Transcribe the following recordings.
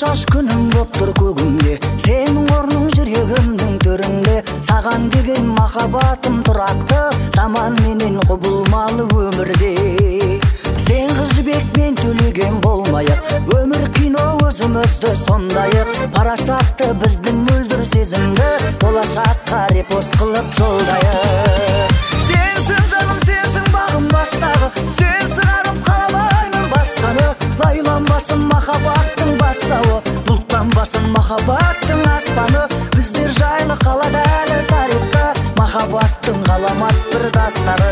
ұқсаш күнім боптыр көгімде, сенің орның жүрегімнің төрінде. Саған деген махаббатым тұрақты, заман менен құбылмалы өмірде. Сен қыз жібек, мен төлеген болмайық, өмір кино өзімізді сондайық. Парасатты біздің мөлдір сезімді, болашаққа репост қылып жолдайық. Сенсің жаным, сенсің бағым бастағы, сенсің арым қаламаймын басқаны. Лайланбасын махаббаттың бастауы, бұлттанбасын махаббаттың аспаны. Біздер жайлы қалады әлі тарихта, махаббаттың ғаламат бір дастаны.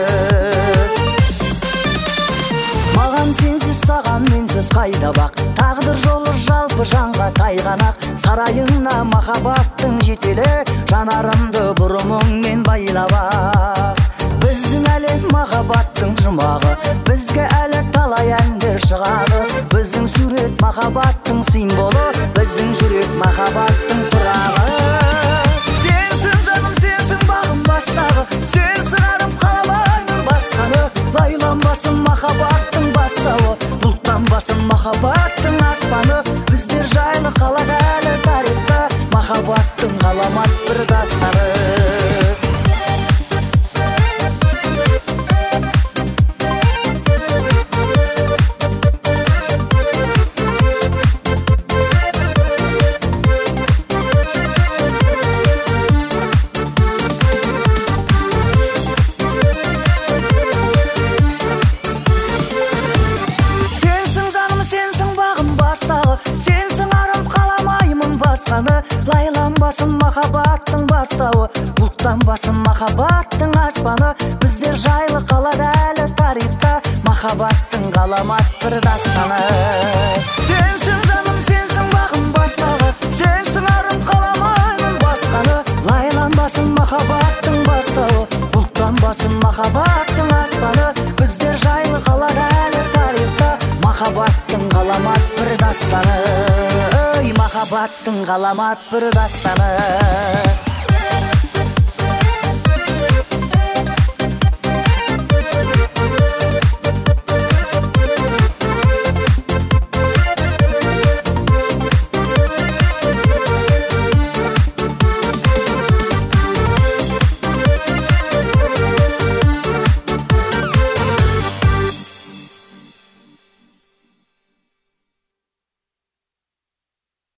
Маған сенсіз, саған менсіз қайда бақ, тағдыр жолы жалпы жанға тайғанақ. Сарайына махаббаттың жетелі, жанарымды бұрымыңмен байлап. Біздің әлем махаббаттың жұмағы, бізге әлі талай әндер шығады. Біздің сурет махаббаттың символы, біздің жүрек махаббаттың тұрағы. Сенсің жаным, сенсің бағым бастағы, сенсің арым қаламаймын басқаны. Лайланбасын махаббаттың бастауы, бұлттанбасын махаббаттың аспаны. Біздер жайлы қалады әлі тарихта, махаббаттың ғаламат бір дастаны. Сенсің арым қаламаймын басқаны. Лайланбасын махаббаттың бастауы, бұлттанбасын махаббаттың аспаны. Біздер жайлы қалады әлі тарихта, махаббаттың ғаламат бір дастаны. Сенсің жаным, сенсің бағым бастағы, сенсің арым қаламаймын басқаны. Лайланбасын махаббаттың бастауы, бұлттанбасын махаббаттың аспаны. Біздер жайлы қалады әлі тарихта, махаббаттың ғаламат бір дастаны. Махаббаттың ғаламат бір дастаны.